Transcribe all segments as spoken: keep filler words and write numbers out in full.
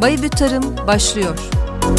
Bayibü Tarım başlıyor.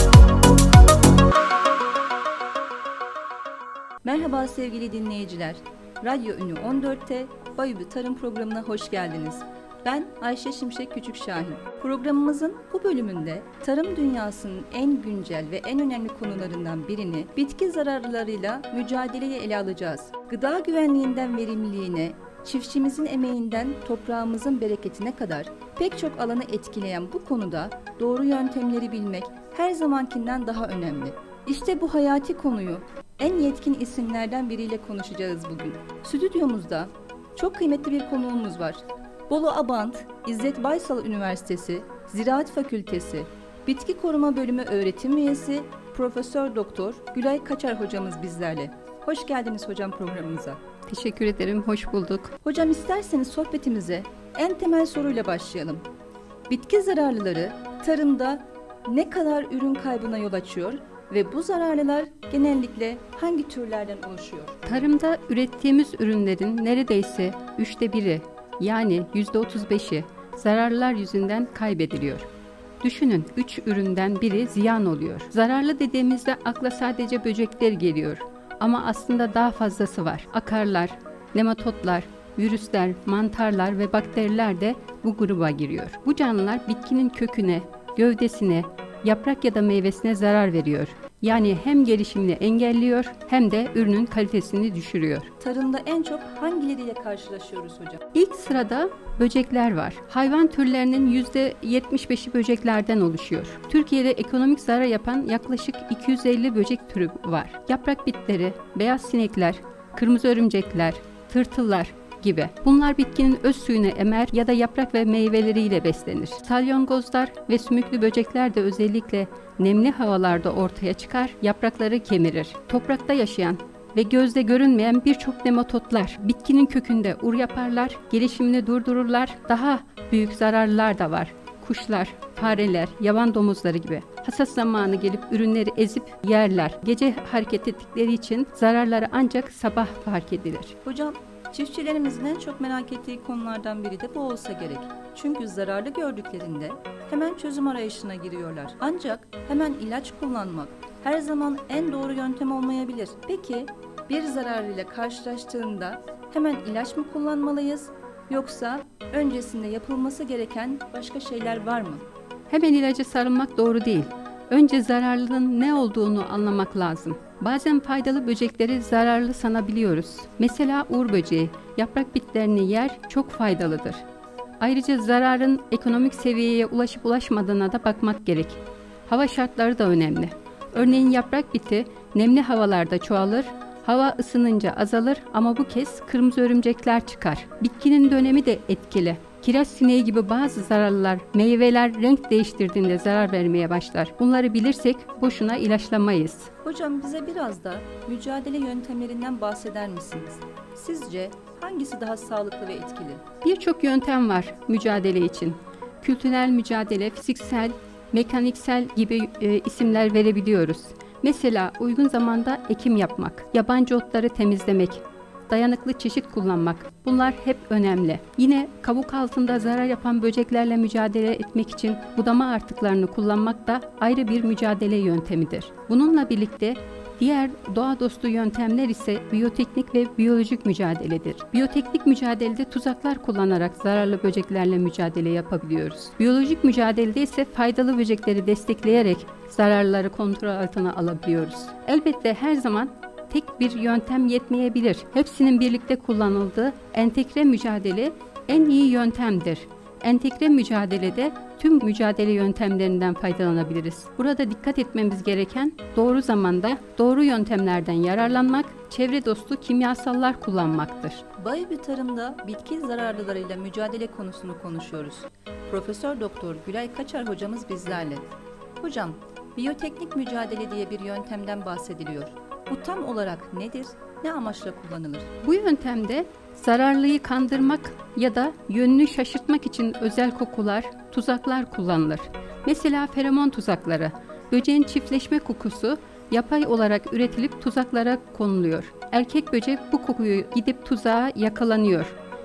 Merhaba sevgili dinleyiciler. Radyo Ünü on dörtte Bayibü Tarım programına hoş geldiniz. Ben Ayşe Şimşek Küçükşahin. Programımızın bu bölümünde tarım dünyasının en güncel ve en önemli konularından birini bitki zararlarıyla mücadeleyi ele alacağız. Gıda güvenliğinden verimliliğine, çiftçimizin emeğinden toprağımızın bereketine kadar pek çok alanı etkileyen bu konuda doğru yöntemleri bilmek her zamankinden daha önemli. İşte bu hayati konuyu en yetkin isimlerden biriyle konuşacağız bugün. Stüdyomuzda çok kıymetli bir konuğumuz var. Bolu Abant İzzet Baysal Üniversitesi Ziraat Fakültesi Bitki Koruma Bölümü öğretim üyesi Profesör Doktor Gülay Kaçar hocamız bizlerle. Hoş geldiniz hocam programımıza. Teşekkür ederim, hoş bulduk. Hocam isterseniz sohbetimize en temel soruyla başlayalım. Bitki zararlıları tarımda ne kadar ürün kaybına yol açıyor ve bu zararlılar genellikle hangi türlerden oluşuyor? Tarımda ürettiğimiz ürünlerin neredeyse üçte biri, yani yüzde otuz beşi zararlılar yüzünden kaybediliyor. Düşünün, üç üründen biri ziyan oluyor. Zararlı dediğimizde akla sadece böcekler geliyor. Ama aslında daha fazlası var. Akarlar, nematodlar, virüsler, mantarlar ve bakteriler de bu gruba giriyor. Bu canlılar bitkinin köküne, gövdesine, yaprak ya da meyvesine zarar veriyor. Yani hem gelişimini engelliyor hem de ürünün kalitesini düşürüyor. Tarımda en çok hangileriyle karşılaşıyoruz hocam? İlk sırada böcekler var. Hayvan türlerinin yüzde yetmiş beşi böceklerden oluşuyor. Türkiye'de ekonomik zarar yapan yaklaşık iki yüz elli böcek türü var. Yaprak bitleri, beyaz sinekler, kırmızı örümcekler, tırtıllar gibi. Bunlar bitkinin öz suyunu emer ya da yaprak ve meyveleriyle beslenir. Salyangozlar ve sümüklü böcekler de özellikle nemli havalarda ortaya çıkar, yaprakları kemirir. Toprakta yaşayan ve gözde görünmeyen birçok nematodlar bitkinin kökünde ur yaparlar, gelişimini durdururlar. Daha büyük zararlılar da var. Kuşlar, fareler, yaban domuzları gibi. Hasat zamanı gelip ürünleri ezip yerler. Gece hareket ettikleri için zararları ancak sabah fark edilir. Hocam, çiftçilerimizin en çok merak ettiği konulardan biri de bu olsa gerek. Çünkü zararlı gördüklerinde hemen çözüm arayışına giriyorlar. Ancak hemen ilaç kullanmak her zaman en doğru yöntem olmayabilir. Peki bir zararıyla karşılaştığında hemen ilaç mı kullanmalıyız yoksa öncesinde yapılması gereken başka şeyler var mı? Hemen ilaca sarılmak doğru değil. Önce zararlının ne olduğunu anlamak lazım. Bazen faydalı böcekleri zararlı sanabiliyoruz. Mesela uğur böceği, yaprak bitlerini yer, çok faydalıdır. Ayrıca zararın ekonomik seviyeye ulaşıp ulaşmadığına da bakmak gerek. Hava şartları da önemli. Örneğin yaprak biti nemli havalarda çoğalır, hava ısınınca azalır ama bu kez kırmızı örümcekler çıkar. Bitkinin dönemi de etkili. Kiraz sineği gibi bazı zararlılar, meyveler renk değiştirdiğinde zarar vermeye başlar. Bunları bilirsek boşuna ilaçlamayız. Hocam bize biraz da mücadele yöntemlerinden bahseder misiniz? Sizce hangisi daha sağlıklı ve etkili? Birçok yöntem var mücadele için. Kültürel mücadele, fiziksel, mekaniksel gibi e, isimler verebiliyoruz. Mesela uygun zamanda ekim yapmak, yabancı otları temizlemek, dayanıklı çeşit kullanmak. Bunlar hep önemli. Yine kabuk altında zarar yapan böceklerle mücadele etmek için budama artıklarını kullanmak da ayrı bir mücadele yöntemidir. Bununla birlikte diğer doğa dostu yöntemler ise biyoteknik ve biyolojik mücadeledir. Biyoteknik mücadelede tuzaklar kullanarak zararlı böceklerle mücadele yapabiliyoruz. Biyolojik mücadelede ise faydalı böcekleri destekleyerek zararlıları kontrol altına alabiliyoruz. Elbette her zaman tek bir yöntem yetmeyebilir. Hepsinin birlikte kullanıldığı entegre mücadele en iyi yöntemdir. Entegre mücadelede tüm mücadele yöntemlerinden faydalanabiliriz. Burada dikkat etmemiz gereken doğru zamanda doğru yöntemlerden yararlanmak, çevre dostu kimyasallar kullanmaktır. Bayibü Tarım'da bitki zararlılarıyla mücadele konusunu konuşuyoruz. Profesör Doktor Gülay Kaçar hocamız bizlerle. Hocam, biyoteknik mücadele diye bir yöntemden bahsediliyor. Bu tam olarak nedir? Ne amaçla kullanılır? Bu yöntemde zararlıyı kandırmak ya da yönünü şaşırtmak için özel kokular, tuzaklar kullanılır. Mesela feromon tuzakları, böceğin çiftleşme kokusu yapay olarak üretilip tuzaklara konuluyor. Erkek böcek bu kokuyu gidip tuzağa yakalanıyor.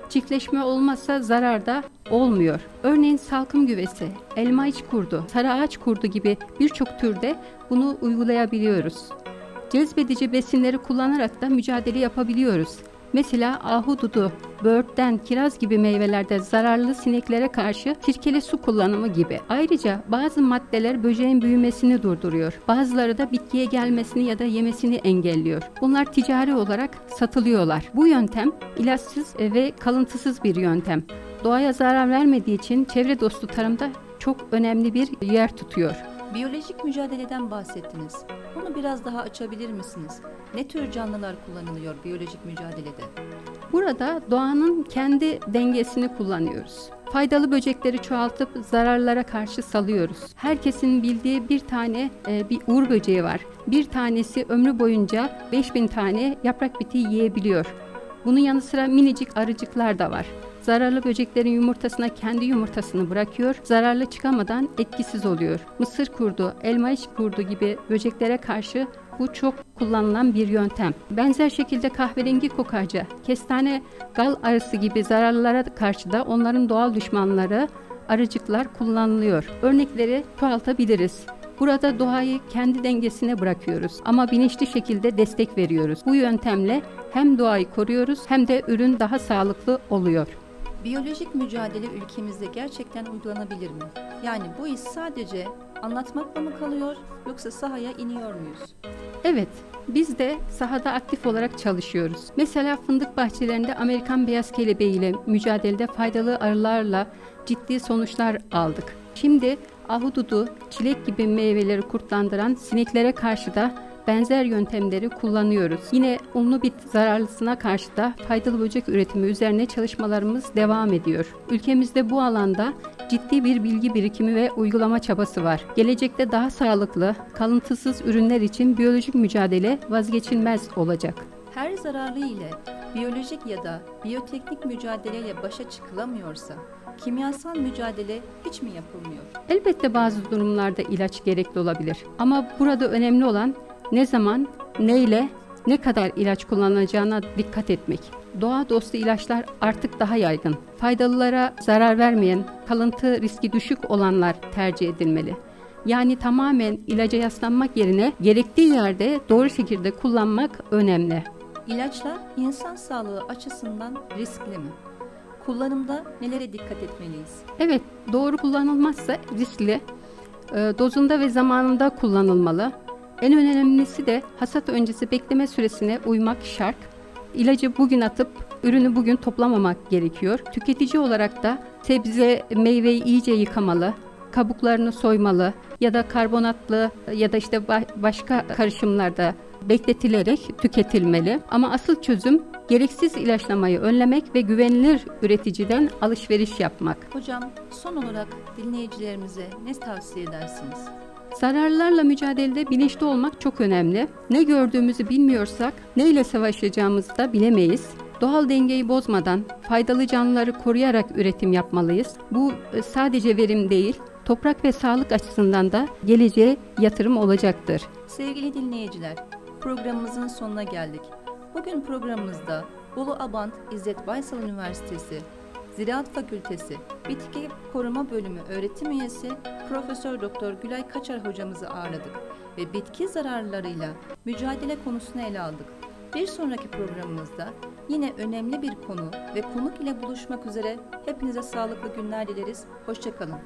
Çiftleşme olmazsa zarar da olmuyor. Örneğin salkım güvesi, elma iç kurdu, sarı ağaç kurdu gibi birçok türde bunu uygulayabiliyoruz. Cezbedici besinleri kullanarak da mücadele yapabiliyoruz. Mesela ahududu, böğürtlen, kiraz gibi meyvelerde zararlı sineklere karşı sirkeli su kullanımı gibi. Ayrıca bazı maddeler böceğin büyümesini durduruyor. Bazıları da bitkiye gelmesini ya da yemesini engelliyor. Bunlar ticari olarak satılıyorlar. Bu yöntem ilaçsız ve kalıntısız bir yöntem. Doğaya zarar vermediği için çevre dostu tarımda çok önemli bir yer tutuyor. Biyolojik mücadeleden bahsettiniz. Bunu biraz daha açabilir misiniz? Ne tür canlılar kullanılıyor biyolojik mücadelede? Burada doğanın kendi dengesini kullanıyoruz. Faydalı böcekleri çoğaltıp zararlara karşı salıyoruz. Herkesin bildiği bir tane e, bir uğur böceği var. Bir tanesi ömrü boyunca beş bin tane yaprak biti yiyebiliyor. Bunun yanı sıra minicik arıcıklar da var. Zararlı böceklerin yumurtasına kendi yumurtasını bırakıyor, zararlı çıkamadan etkisiz oluyor. Mısır kurdu, elma iç kurdu gibi böceklere karşı bu çok kullanılan bir yöntem. Benzer şekilde kahverengi kokarca, kestane gal arısı gibi zararlılara karşı da onların doğal düşmanları arıcıklar kullanılıyor. Örnekleri çoğaltabiliriz. Burada doğayı kendi dengesine bırakıyoruz ama bilinçli şekilde destek veriyoruz. Bu yöntemle hem doğayı koruyoruz hem de ürün daha sağlıklı oluyor. Biyolojik mücadele ülkemizde gerçekten uygulanabilir mi? Yani bu iş sadece anlatmakla mı kalıyor yoksa sahaya iniyor muyuz? Evet, biz de sahada aktif olarak çalışıyoruz. Mesela fındık bahçelerinde Amerikan beyaz kelebeği ile mücadelede faydalı arılarla ciddi sonuçlar aldık. Şimdi ahududu, çilek gibi meyveleri kurtlandıran sineklere karşı da benzer yöntemleri kullanıyoruz. Yine unlu bit zararlısına karşı da faydalı böcek üretimi üzerine çalışmalarımız devam ediyor. Ülkemizde bu alanda ciddi bir bilgi birikimi ve uygulama çabası var. Gelecekte daha sağlıklı, kalıntısız ürünler için biyolojik mücadele vazgeçilmez olacak. Her zararlı ile biyolojik ya da biyoteknik mücadeleyle başa çıkılamıyorsa, kimyasal mücadele hiç mi yapılmıyor? Elbette bazı durumlarda ilaç gerekli olabilir. Ama burada önemli olan ne zaman, neyle, ne kadar ilaç kullanılacağına dikkat etmek. Doğa dostu ilaçlar artık daha yaygın. Faydalılara zarar vermeyen, kalıntı riski düşük olanlar tercih edilmeli. Yani tamamen ilaca yaslanmak yerine gerektiği yerde doğru şekilde kullanmak önemli. İlaçlar insan sağlığı açısından riskli mi? Kullanımda nelere dikkat etmeliyiz? Evet, doğru kullanılmazsa riskli. E, dozunda ve zamanında kullanılmalı. En önemlisi de hasat öncesi bekleme süresine uymak şart. İlacı bugün atıp ürünü bugün toplamamak gerekiyor. Tüketici olarak da sebze, meyveyi iyice yıkamalı, kabuklarını soymalı ya da karbonatlı ya da işte başka karışımlarda bekletilerek tüketilmeli. Ama asıl çözüm gereksiz ilaçlamayı önlemek ve güvenilir üreticiden alışveriş yapmak. Hocam, son olarak dinleyicilerimize ne tavsiye edersiniz? Zararlarla mücadelede bilinçli olmak çok önemli. Ne gördüğümüzü bilmiyorsak neyle savaşacağımızı da bilemeyiz. Doğal dengeyi bozmadan faydalı canlıları koruyarak üretim yapmalıyız. Bu sadece verim değil, toprak ve sağlık açısından da geleceğe yatırım olacaktır. Sevgili dinleyiciler, programımızın sonuna geldik. Bugün programımızda Bolu Abant İzzet Baysal Üniversitesi Ziraat Fakültesi Bitki Koruma Bölümü öğretim üyesi Profesör Doktor Gülay Kaçar hocamızı ağırladık ve bitki zararlarıyla mücadele konusunu ele aldık. Bir sonraki programımızda yine önemli bir konu ve konuk ile buluşmak üzere hepinize sağlıklı günler dileriz. Hoşça kalın.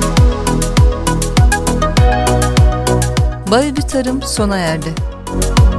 Baybü Tarım sona erdi.